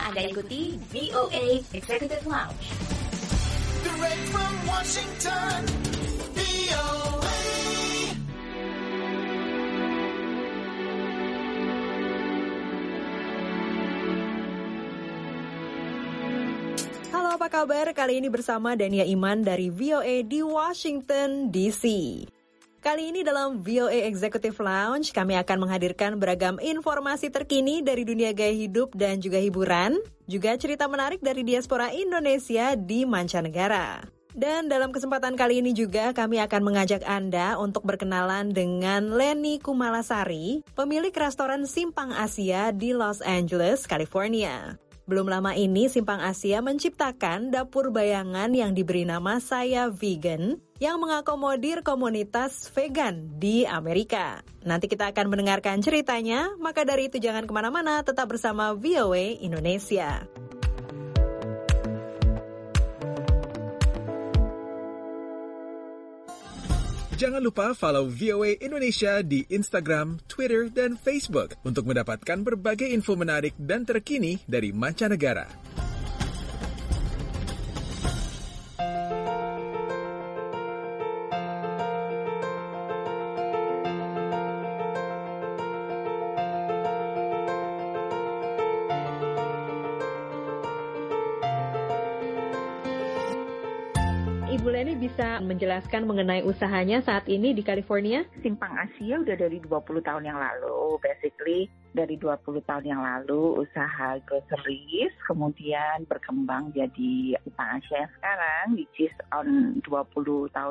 Anda ikuti VOA Executive Lounge. Direct from Washington, VOA. Halo, apa kabar? Kali ini bersama Dania Iman dari VOA di Washington, D.C. Kali ini dalam VOA Executive Lounge, kami akan menghadirkan beragam informasi terkini dari dunia gaya hidup dan juga hiburan, juga cerita menarik dari diaspora Indonesia di mancanegara. Dan dalam kesempatan kali ini juga kami akan mengajak Anda untuk berkenalan dengan Leni Kumalasari, pemilik restoran Simpang Asia di Los Angeles, California. Belum lama ini, Simpang Asia menciptakan dapur bayangan yang diberi nama Saya Vegan, yang mengakomodir komunitas vegan di Amerika. Nanti kita akan mendengarkan ceritanya, maka dari itu jangan kemana-mana, tetap bersama VOA Indonesia. Jangan lupa follow VOA Indonesia di Instagram, Twitter, dan Facebook untuk mendapatkan berbagai info menarik dan terkini dari mancanegara. Ibu Leni bisa menjelaskan mengenai usahanya saat ini di California? Simpang Asia udah dari 20 tahun yang lalu. Basically dari 20 tahun yang lalu usaha groceries, kemudian berkembang jadi Simpang Asia yang sekarang, which is on 20 tahun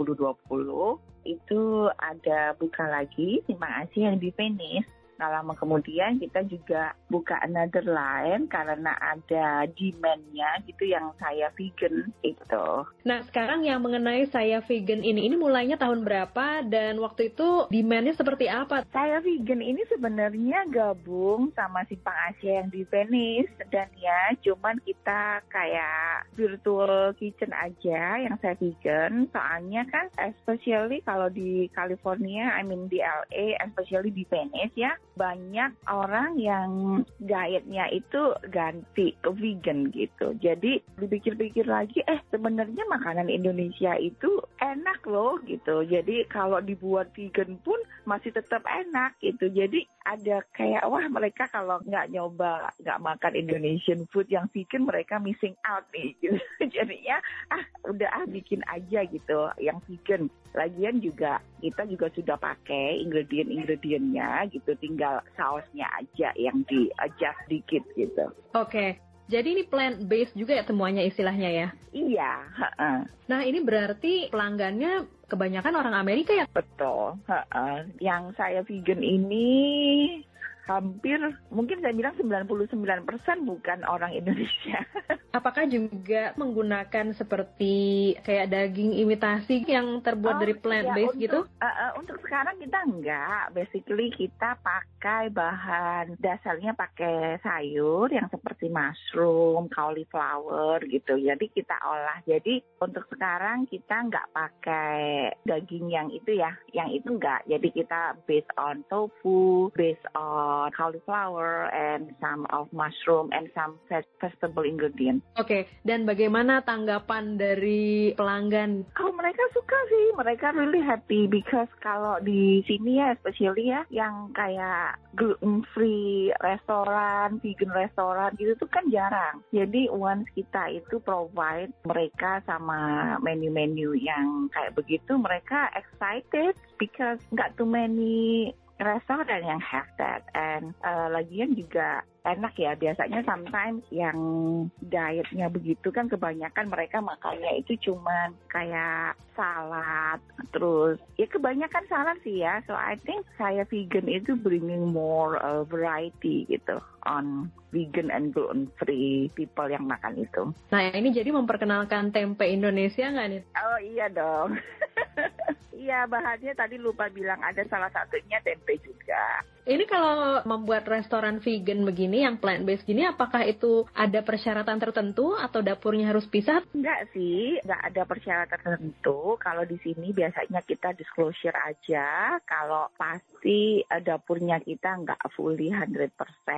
2020. Itu ada buka lagi Simpang Asia yang di Venice. Nah, lama kemudian kita juga buka another line karena ada demand-nya gitu yang Saya Vegan itu. Nah, sekarang yang mengenai Saya Vegan ini mulainya tahun berapa dan waktu itu demand-nya seperti apa? Saya Vegan ini sebenarnya gabung sama Simpang Asia yang di Venice dan ya cuman kita kayak virtual kitchen aja yang Saya Vegan. Soalnya kan especially kalau di California, I mean di LA, especially di Venice ya, banyak orang yang dietnya itu ganti ke vegan gitu. Jadi dipikir-pikir lagi, sebenarnya makanan Indonesia itu enak loh gitu. Jadi kalau dibuat vegan pun masih tetap enak gitu. Jadi ada kayak, wah mereka kalau nggak nyoba, nggak makan Indonesian food yang vegan, mereka missing out nih gitu. Jadinya, udah bikin aja gitu yang vegan. Lagian juga kita juga sudah pakai ingredient-ingredientnya gitu, tinggal sausnya aja yang di-adjust dikit gitu. Oke, jadi ini plant-based juga ya semuanya istilahnya ya? Iya. Nah ini berarti pelanggannya kebanyakan orang Amerika ya? Betul. Yang Saya Vegan ini hampir, mungkin saya bilang 99% bukan orang Indonesia. Apakah juga menggunakan seperti kayak daging imitasi yang terbuat dari plant-based gitu? Untuk sekarang kita enggak. Basically kita pakai bahan dasarnya pakai sayur yang seperti mushroom, cauliflower gitu. Jadi kita olah. Jadi untuk sekarang kita enggak pakai daging yang itu ya. Yang itu enggak. Jadi kita based on tofu, based on cauliflower and some of mushroom and some vegetable ingredient. Oke, dan bagaimana tanggapan dari pelanggan? Mereka suka sih, mereka really happy because kalau di sini ya, especially ya, yang kayak gluten-free restoran, vegan restoran gitu tuh kan jarang. Jadi once kita itu provide mereka sama menu-menu yang kayak begitu, mereka excited because nggak too many restoran yang have that. And lagian juga enak ya, biasanya sometimes yang dietnya begitu kan kebanyakan mereka makannya itu cuman kayak salad, terus ya kebanyakan salad sih ya. So I think Saya Vegan itu bringing more variety gitu on vegan and gluten free people yang makan itu. Nah ini jadi memperkenalkan tempe Indonesia nggak nih? Oh iya dong. Iya, bahannya tadi lupa bilang ada salah satunya tempe juga. Ini kalau membuat restoran vegan begini, yang plant-based gini, apakah itu ada persyaratan tertentu atau dapurnya harus pisah? Enggak sih, enggak ada persyaratan tertentu. Kalau di sini biasanya kita disclosure aja. Kalau pasti dapurnya kita enggak fully 100%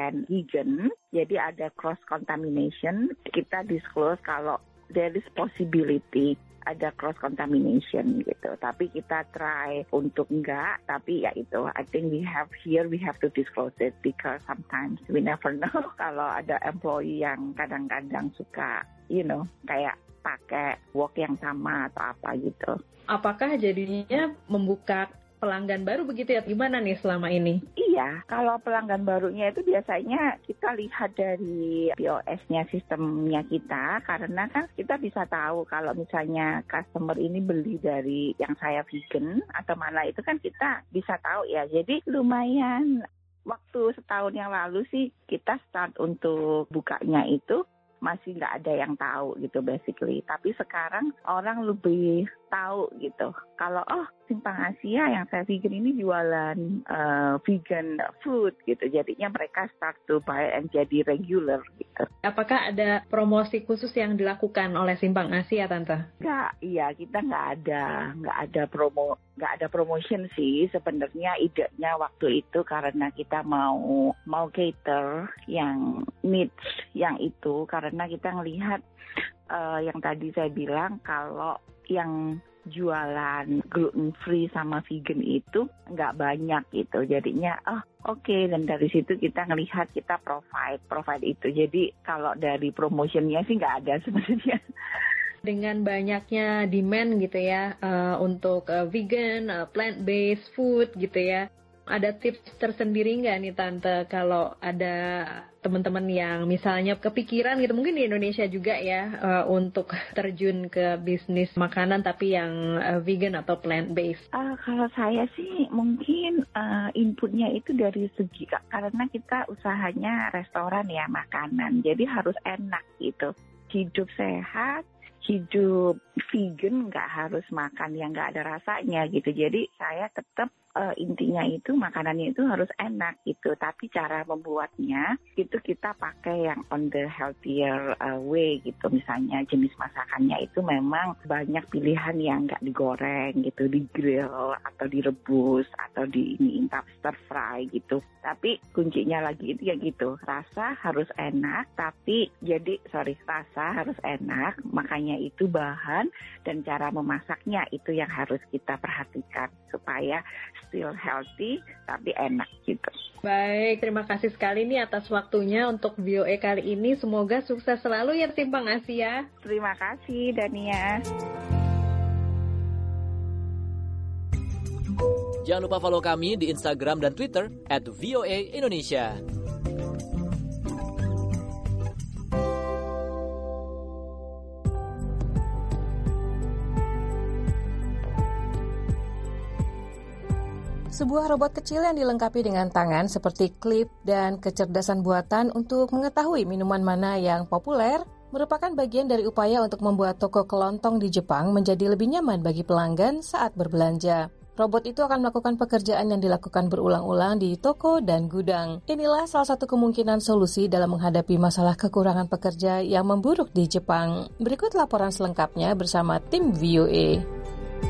vegan. Jadi ada cross contamination. Kita disclose kalau there is possibility ada cross contamination gitu. Tapi kita try untuk enggak, tapi ya itu, I think we have to disclose it because sometimes we never know kalau ada employee yang kadang-kadang suka, kayak pakai wok yang sama atau apa gitu. Apakah jadinya membuka pelanggan baru begitu ya? Gimana nih selama ini? Iya, kalau pelanggan barunya itu biasanya kita lihat dari POS-nya, sistemnya kita, karena kan kita bisa tahu kalau misalnya customer ini beli dari yang saya vegan atau mana, itu kan kita bisa tahu ya. Jadi lumayan, waktu setahun yang lalu sih kita start untuk bukanya itu masih nggak ada yang tahu gitu basically. Tapi sekarang orang lebih tahu gitu. Kalau Simpang Asia yang saya vegan ini jualan vegan food gitu. Jadinya mereka start to buy and jadi regular gitu. Apakah ada promosi khusus yang dilakukan oleh Simpang Asia, Tante? Kita nggak ada promotion sih sebenarnya. Idenya waktu itu karena kita mau cater yang needs yang itu, karena kita ngelihat yang tadi saya bilang kalau yang jualan gluten free sama vegan itu nggak banyak gitu. Jadinya oke. Dan dari situ kita ngelihat kita provide itu. Jadi kalau dari promotionnya sih nggak ada sebenarnya. Dengan banyaknya demand gitu ya untuk vegan, plant-based food gitu ya. Ada tips tersendiri nggak nih Tante kalau ada teman-teman yang misalnya kepikiran gitu, mungkin di Indonesia juga ya, untuk terjun ke bisnis makanan tapi yang vegan atau plant-based? Kalau saya sih mungkin inputnya itu dari segi, karena kita usahanya restoran ya, makanan, jadi harus enak gitu. Hidup sehat, hidup vegan, nggak harus makan yang nggak ada rasanya gitu. Jadi saya tetap intinya itu makanannya itu harus enak gitu. Tapi cara membuatnya itu kita pakai yang on the healthier way gitu. Misalnya jenis masakannya itu memang banyak pilihan yang nggak digoreng gitu, di grill atau direbus atau stir fry gitu. Tapi kuncinya lagi itu ya gitu, rasa harus enak. Tapi rasa harus enak, makanya itu bahan dan cara memasaknya itu yang harus kita perhatikan supaya still healthy tapi enak gitu. Baik, terima kasih sekali nih atas waktunya untuk VOA kali ini. Semoga sukses selalu ya Simpang Asia. Terima kasih Dania. Jangan lupa follow kami di Instagram dan Twitter @VOA_Indonesia. Sebuah robot kecil yang dilengkapi dengan tangan seperti klip dan kecerdasan buatan untuk mengetahui minuman mana yang populer merupakan bagian dari upaya untuk membuat toko kelontong di Jepang menjadi lebih nyaman bagi pelanggan saat berbelanja. Robot itu akan melakukan pekerjaan yang dilakukan berulang-ulang di toko dan gudang. Inilah salah satu kemungkinan solusi dalam menghadapi masalah kekurangan pekerja yang memburuk di Jepang. Berikut laporan selengkapnya bersama tim VOA.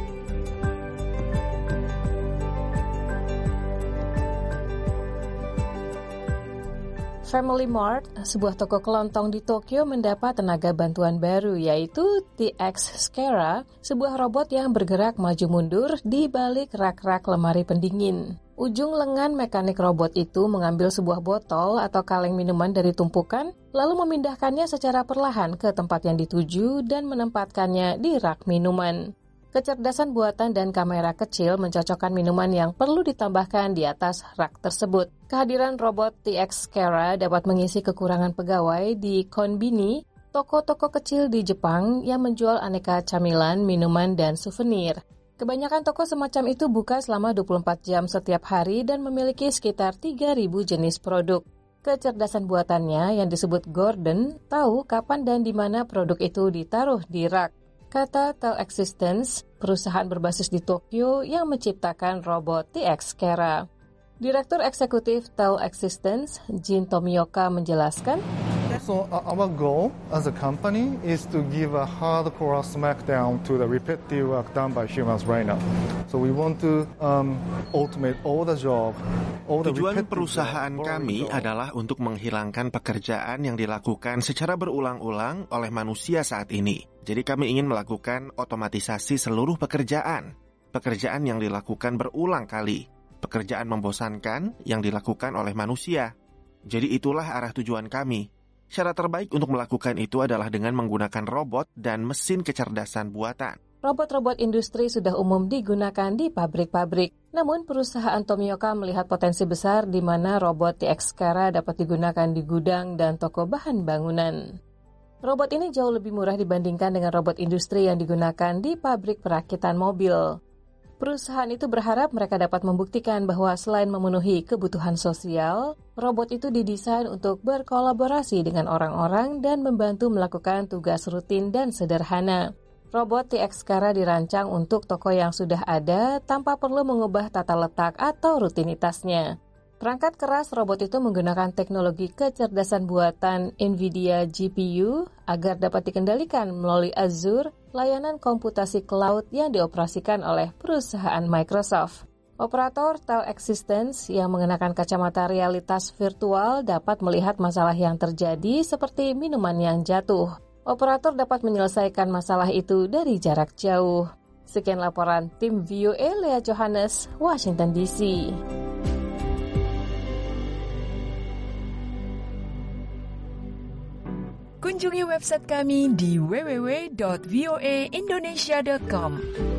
Family Mart, sebuah toko kelontong di Tokyo, mendapat tenaga bantuan baru, yaitu TX Scara, sebuah robot yang bergerak maju mundur di balik rak-rak lemari pendingin. Ujung lengan mekanik robot itu mengambil sebuah botol atau kaleng minuman dari tumpukan, lalu memindahkannya secara perlahan ke tempat yang dituju dan menempatkannya di rak minuman. Kecerdasan buatan dan kamera kecil mencocokkan minuman yang perlu ditambahkan di atas rak tersebut. Kehadiran robot TX Scara dapat mengisi kekurangan pegawai di konbini, toko-toko kecil di Jepang yang menjual aneka camilan, minuman, dan souvenir. Kebanyakan toko semacam itu buka selama 24 jam setiap hari dan memiliki sekitar 3.000 jenis produk. Kecerdasan buatannya yang disebut Gordon tahu kapan dan di mana produk itu ditaruh di rak. kata Telexistence, perusahaan berbasis di Tokyo yang menciptakan robot TX Kera. Direktur Eksekutif Telexistence, Jin Tomioka menjelaskan, So our goal as a company is to give a hardcore smackdown to the repetitive work done by humans right now. So we want to automate all the job. Tujuan perusahaan kami adalah untuk menghilangkan pekerjaan yang dilakukan secara berulang-ulang oleh manusia saat ini. Jadi kami ingin melakukan otomatisasi seluruh pekerjaan. Pekerjaan yang dilakukan berulang kali. Pekerjaan membosankan yang dilakukan oleh manusia. Jadi itulah arah tujuan kami. Cara terbaik untuk melakukan itu adalah dengan menggunakan robot dan mesin kecerdasan buatan. Robot-robot industri sudah umum digunakan di pabrik-pabrik. Namun perusahaan Tomioka melihat potensi besar di mana robot TX Kera dapat digunakan di gudang dan toko bahan bangunan. Robot ini jauh lebih murah dibandingkan dengan robot industri yang digunakan di pabrik perakitan mobil. Perusahaan itu berharap mereka dapat membuktikan bahwa selain memenuhi kebutuhan sosial, robot itu didesain untuk berkolaborasi dengan orang-orang dan membantu melakukan tugas rutin dan sederhana. Robot TX Kera dirancang untuk toko yang sudah ada tanpa perlu mengubah tata letak atau rutinitasnya. Perangkat keras robot itu menggunakan teknologi kecerdasan buatan NVIDIA GPU agar dapat dikendalikan melalui Azure, layanan komputasi cloud yang dioperasikan oleh perusahaan Microsoft. Operator Telexistence yang mengenakan kacamata realitas virtual dapat melihat masalah yang terjadi seperti minuman yang jatuh. Operator dapat menyelesaikan masalah itu dari jarak jauh. Sekian laporan tim VOA Lea Johannes, Washington DC. Kunjungi website kami di www.voaindonesia.com.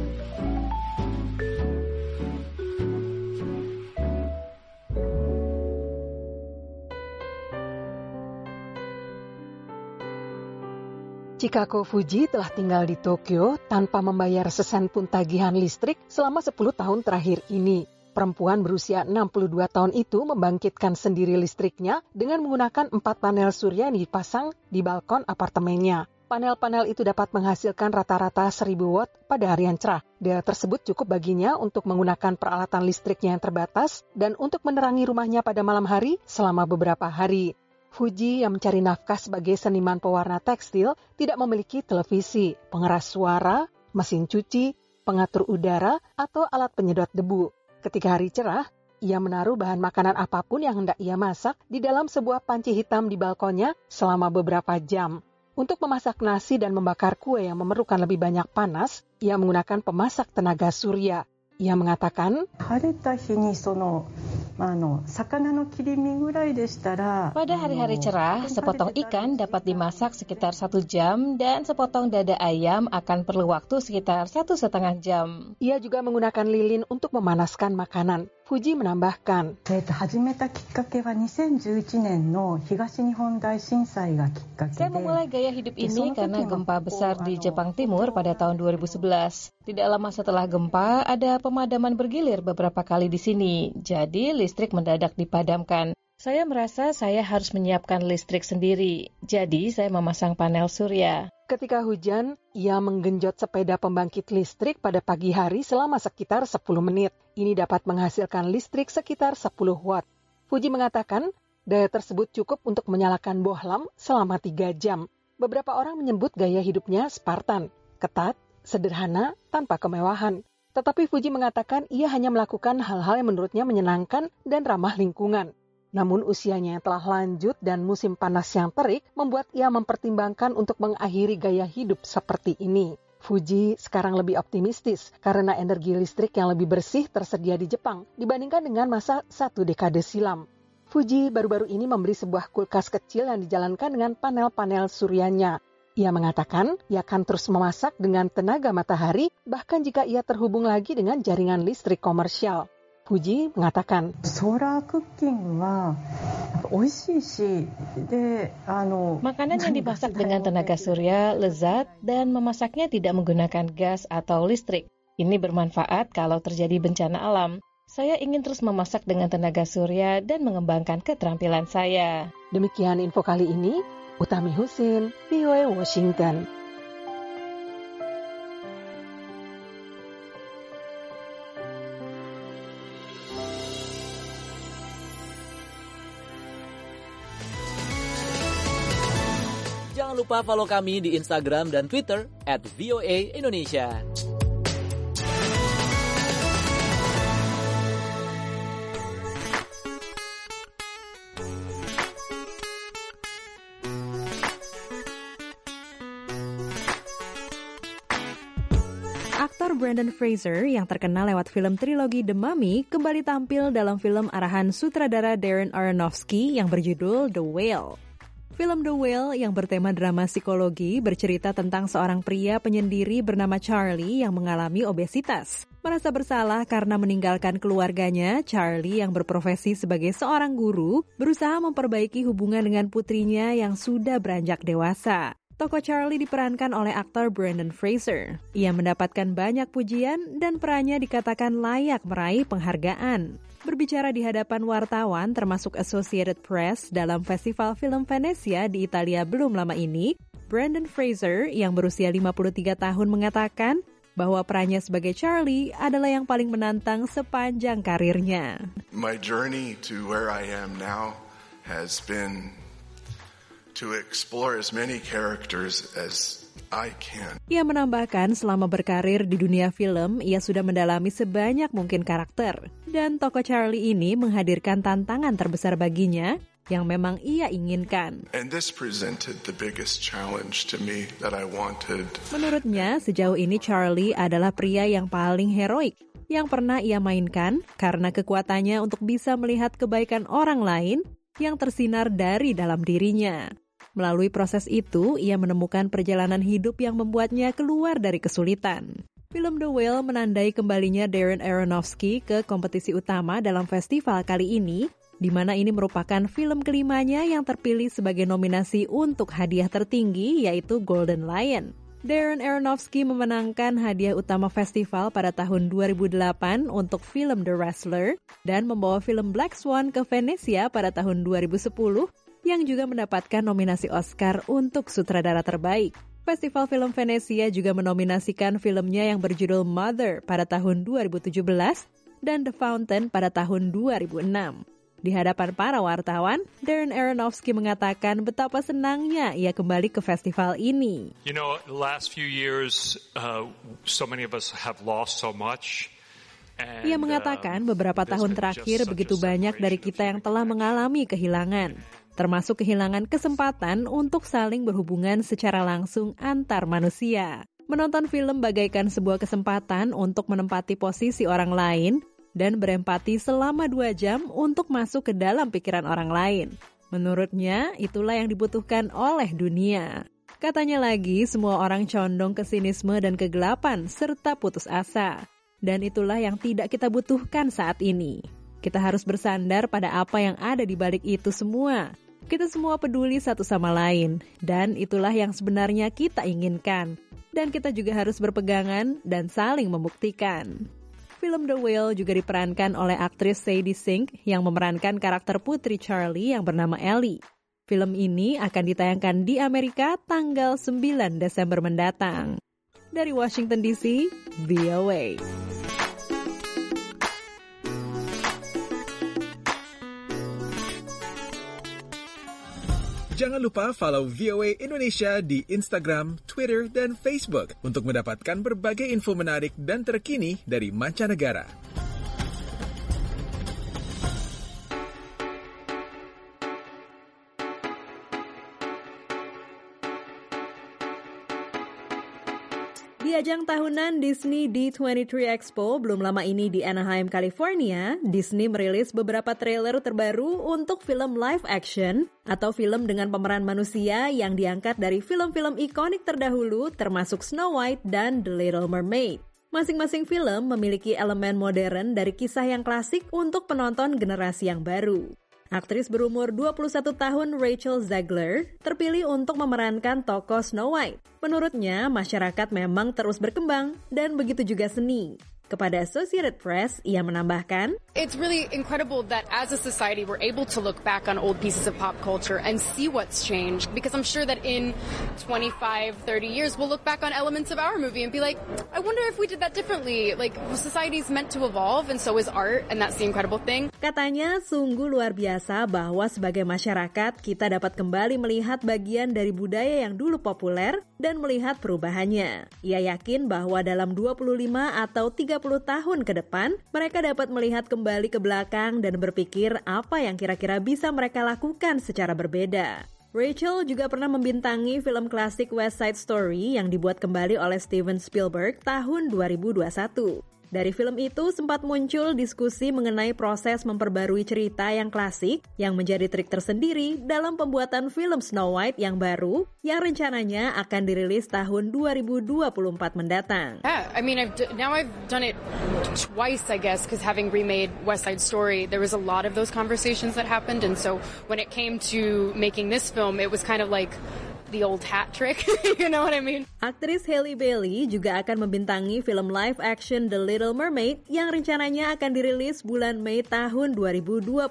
Chikako Fuji telah tinggal di Tokyo tanpa membayar sesen pun tagihan listrik selama 10 tahun terakhir ini. Perempuan berusia 62 tahun itu membangkitkan sendiri listriknya dengan menggunakan 4 panel surya yang dipasang di balkon apartemennya. Panel-panel itu dapat menghasilkan rata-rata 1000 watt pada harian cerah. Daya tersebut cukup baginya untuk menggunakan peralatan listriknya yang terbatas dan untuk menerangi rumahnya pada malam hari selama beberapa hari. Fuji yang mencari nafkah sebagai seniman pewarna tekstil tidak memiliki televisi, pengeras suara, mesin cuci, pengatur udara, atau alat penyedot debu. Ketika hari cerah, ia menaruh bahan makanan apapun yang hendak ia masak di dalam sebuah panci hitam di balkonnya selama beberapa jam. Untuk memasak nasi dan membakar kue yang memerlukan lebih banyak panas, ia menggunakan pemasak tenaga surya. Ia mengatakan, pada hari-hari cerah, sepotong ikan dapat dimasak sekitar 1 jam dan sepotong dada ayam akan perlu waktu sekitar 1,5 jam. Ia juga menggunakan lilin untuk memanaskan makanan. Fuji menambahkan, saya memulai gaya hidup ini karena gempa besar di Jepang Timur pada tahun 2011. Tidak lama setelah gempa, ada pemadaman bergilir beberapa kali di sini, jadi listrik mendadak dipadamkan. Saya merasa saya harus menyiapkan listrik sendiri, jadi saya memasang panel surya. Ketika hujan, ia menggenjot sepeda pembangkit listrik pada pagi hari selama sekitar 10 menit. Ini dapat menghasilkan listrik sekitar 10 watt. Fuji mengatakan, daya tersebut cukup untuk menyalakan bohlam selama 3 jam. Beberapa orang menyebut gaya hidupnya Spartan, ketat, sederhana, tanpa kemewahan. Tetapi Fuji mengatakan ia hanya melakukan hal-hal yang menurutnya menyenangkan dan ramah lingkungan. Namun usianya yang telah lanjut dan musim panas yang terik membuat ia mempertimbangkan untuk mengakhiri gaya hidup seperti ini. Fuji sekarang lebih optimistis karena energi listrik yang lebih bersih tersedia di Jepang dibandingkan dengan masa 1 dekade silam. Fuji baru-baru ini membeli sebuah kulkas kecil yang dijalankan dengan panel-panel suryanya. Ia mengatakan ia akan terus memasak dengan tenaga matahari bahkan jika ia terhubung lagi dengan jaringan listrik komersial. Fuji mengatakan, makanan yang dimasak dengan tenaga surya lezat dan memasaknya tidak menggunakan gas atau listrik. Ini bermanfaat kalau terjadi bencana alam. Saya ingin terus memasak dengan tenaga surya dan mengembangkan keterampilan saya. Demikian info kali ini, Utami Husin, VOA Washington. Jangan lupa follow kami di Instagram dan Twitter @VOA_Indonesia. Aktor Brendan Fraser yang terkenal lewat film trilogi The Mummy kembali tampil dalam film arahan sutradara Darren Aronofsky yang berjudul The Whale. Film The Whale yang bertema drama psikologi bercerita tentang seorang pria penyendiri bernama Charlie yang mengalami obesitas. Merasa bersalah karena meninggalkan keluarganya, Charlie yang berprofesi sebagai seorang guru berusaha memperbaiki hubungan dengan putrinya yang sudah beranjak dewasa. Tokoh Charlie diperankan oleh aktor Brendan Fraser. Ia mendapatkan banyak pujian dan perannya dikatakan layak meraih penghargaan. Berbicara di hadapan wartawan termasuk Associated Press dalam Festival Film Venezia di Italia belum lama ini, Brendan Fraser yang berusia 53 tahun mengatakan bahwa perannya sebagai Charlie adalah yang paling menantang sepanjang karirnya. My journey to where I am now has been to explore as many characters as I can. Ia menambahkan selama berkarir di dunia film, ia sudah mendalami sebanyak mungkin karakter. Dan tokoh Charlie ini menghadirkan tantangan terbesar baginya yang memang ia inginkan. And this presented the biggest challenge to me that I wanted. Menurutnya, sejauh ini Charlie adalah pria yang paling heroik yang pernah ia mainkan karena kekuatannya untuk bisa melihat kebaikan orang lain yang tersinar dari dalam dirinya. Melalui proses itu, ia menemukan perjalanan hidup yang membuatnya keluar dari kesulitan. Film The Whale menandai kembalinya Darren Aronofsky ke kompetisi utama dalam festival kali ini, di mana ini merupakan film kelimanya yang terpilih sebagai nominasi untuk hadiah tertinggi, yaitu Golden Lion. Darren Aronofsky memenangkan hadiah utama festival pada tahun 2008 untuk film The Wrestler dan membawa film Black Swan ke Venezia pada tahun 2010 yang juga mendapatkan nominasi Oscar untuk sutradara terbaik. Festival Film Venezia juga menominasikan filmnya yang berjudul Mother pada tahun 2017 dan The Fountain pada tahun 2006. Di hadapan para wartawan, Darren Aronofsky mengatakan betapa senangnya ia kembali ke festival ini. You know, the last few years, so many of us have lost so much. Ia mengatakan beberapa tahun terakhir begitu banyak dari kita yang telah mengalami kehilangan, termasuk kehilangan kesempatan untuk saling berhubungan secara langsung antar manusia. Menonton film bagaikan sebuah kesempatan untuk menempati posisi orang lain dan berempati selama 2 jam untuk masuk ke dalam pikiran orang lain. Menurutnya, itulah yang dibutuhkan oleh dunia. Katanya lagi, semua orang condong ke sinisme dan kegelapan serta putus asa. Dan itulah yang tidak kita butuhkan saat ini. Kita harus bersandar pada apa yang ada di balik itu semua. Kita semua peduli satu sama lain, dan itulah yang sebenarnya kita inginkan. Dan kita juga harus berpegangan dan saling membuktikan. Film The Whale juga diperankan oleh aktris Sadie Sink yang memerankan karakter putri Charlie yang bernama Ellie. Film ini akan ditayangkan di Amerika tanggal 9 Desember mendatang. Dari Washington DC, VOA. Jangan lupa follow VOA Indonesia di Instagram, Twitter, dan Facebook untuk mendapatkan berbagai info menarik dan terkini dari mancanegara. Di ajang tahunan Disney D23 Expo belum lama ini di Anaheim, California, Disney merilis beberapa trailer terbaru untuk film live action atau film dengan pemeran manusia yang diangkat dari film-film ikonik terdahulu termasuk Snow White dan The Little Mermaid. Masing-masing film memiliki elemen modern dari kisah yang klasik untuk penonton generasi yang baru. Aktris berumur 21 tahun Rachel Zegler terpilih untuk memerankan tokoh Snow White. Menurutnya, masyarakat memang terus berkembang dan begitu juga seni. Kepada Associated Press, ia menambahkan, It's really incredible that as a society we're able to look back on old pieces of pop culture and see what's changed, because I'm sure that in 25, 30 years we'll look back on elements of our movie and be like, I wonder if we did that differently. Like, society's meant to evolve and so is art, and that's the incredible thing. Katanya sungguh luar biasa bahwa sebagai masyarakat kita dapat kembali melihat bagian dari budaya yang dulu populer dan melihat perubahannya. Ia yakin bahwa dalam 25 atau 30 tahun ke depan, mereka dapat melihat kembali ke belakang dan berpikir apa yang kira-kira bisa mereka lakukan secara berbeda. Rachel juga pernah membintangi film klasik West Side Story yang dibuat kembali oleh Steven Spielberg tahun 2021. Dari film itu sempat muncul diskusi mengenai proses memperbarui cerita yang klasik yang menjadi trik tersendiri dalam pembuatan film Snow White yang baru yang rencananya akan dirilis tahun 2024 mendatang. Yeah, I mean, I've done it twice, I guess, because having remade West Side Story, there was a lot of those conversations that happened, and so when it came to making this film, it was kind of like the old hat trick, you know what I mean? Aktris Halle Bailey juga akan membintangi film live action The Little Mermaid yang rencananya akan dirilis bulan Mei tahun 2023.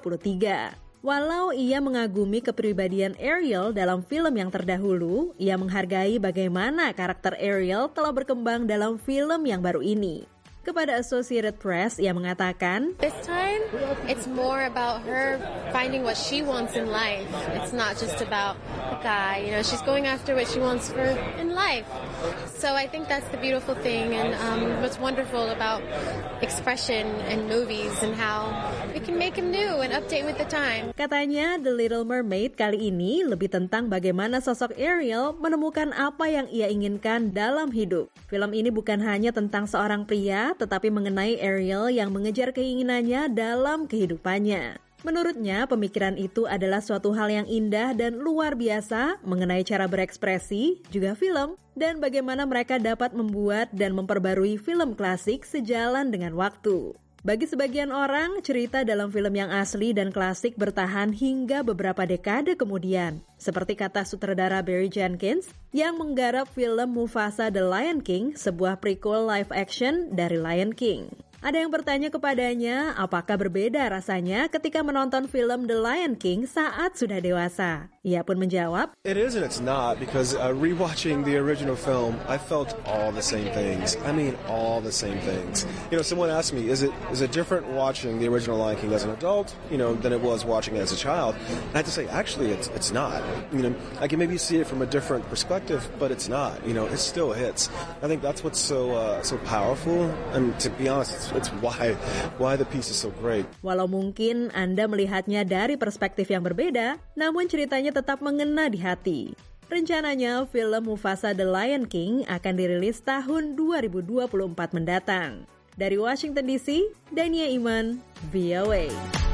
Walau ia mengagumi kepribadian Ariel dalam film yang terdahulu, ia menghargai bagaimana karakter Ariel telah berkembang dalam film yang baru ini. Kepada Associated Press, ia mengatakan, This time, it's more about her finding what she wants in life. It's not just about a guy, you know, she's going after what she wants in life. So I think that's the beautiful thing and what's wonderful about expression in movies and how we can make them new and update with the time. Katanya The Little Mermaid kali ini lebih tentang bagaimana sosok Ariel menemukan apa yang ia inginkan dalam hidup. Film ini bukan hanya tentang seorang pria, tetapi mengenai Ariel yang mengejar keinginannya dalam kehidupannya. Menurutnya, pemikiran itu adalah suatu hal yang indah dan luar biasa mengenai cara berekspresi, juga film, dan bagaimana mereka dapat membuat dan memperbarui film klasik sejalan dengan waktu. Bagi sebagian orang, cerita dalam film yang asli dan klasik bertahan hingga beberapa dekade kemudian. Seperti kata sutradara Barry Jenkins yang menggarap film Mufasa The Lion King, sebuah prequel live action dari Lion King. Ada yang bertanya kepadanya, apakah berbeda rasanya ketika menonton film The Lion King saat sudah dewasa? Ia pun menjawab, It is and it's not, because rewatching the original film, I felt all the same things. I mean, all the same things. You know, someone asked me, is it different watching the original Lion King as an adult, you know, than it was watching it as a child? And I had to say, actually, it's not. You know, I can maybe see it from a different perspective, but it's not. You know, it still hits. I think that's what's so powerful, and to be honest, it's why the piece is so great. Walau mungkin Anda melihatnya dari perspektif yang berbeda, namun ceritanya tetap mengena di hati. Rencananya film Mufasa The Lion King akan dirilis tahun 2024 mendatang. Dari Washington DC, Dania Iman, VOA.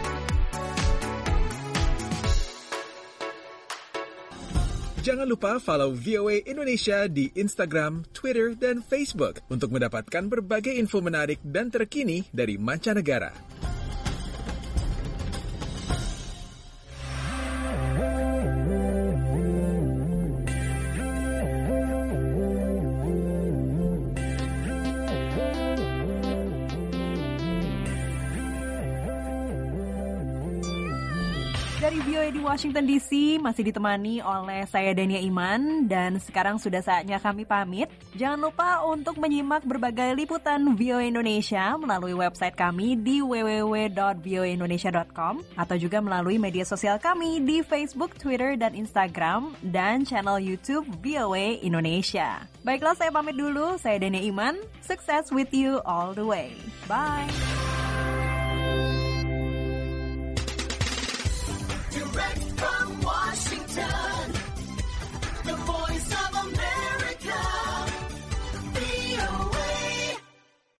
Jangan lupa follow VOA Indonesia di Instagram, Twitter, dan Facebook untuk mendapatkan berbagai info menarik dan terkini dari mancanegara. Dari VOA di Washington DC masih ditemani oleh saya Dania Iman dan sekarang sudah saatnya kami pamit. Jangan lupa untuk menyimak berbagai liputan VOA Indonesia melalui website kami di www.voaindonesia.com atau juga melalui media sosial kami di Facebook, Twitter, dan Instagram dan channel YouTube VOA Indonesia. Baiklah, saya pamit dulu. Saya Dania Iman. Success with you all the way. Bye.